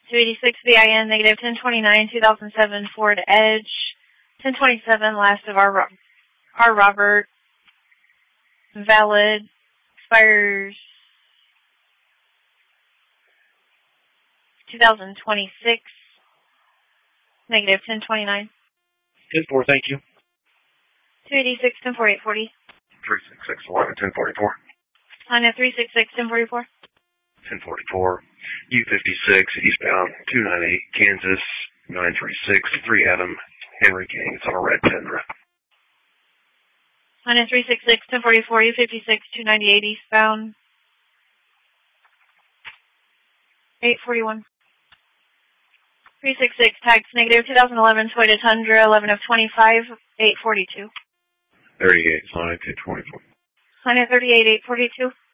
286 VIN, negative 1029, 2007 Ford Edge, 1027, last of R. Robert, valid, expires 2026, negative 1029. 10-4, thank you. 286, 104840. 366 1044. Honda 366, 1044. 1044. U56, eastbound 298, Kansas 936, 3 Adam, Henry King. It's on a red Tundra. Honda 366, 1044, U56, 298, eastbound 841. 366, tags negative 2011 Toyota Tundra, 11 of 25, 842. 38, Sonic 824. Honda 38, 842.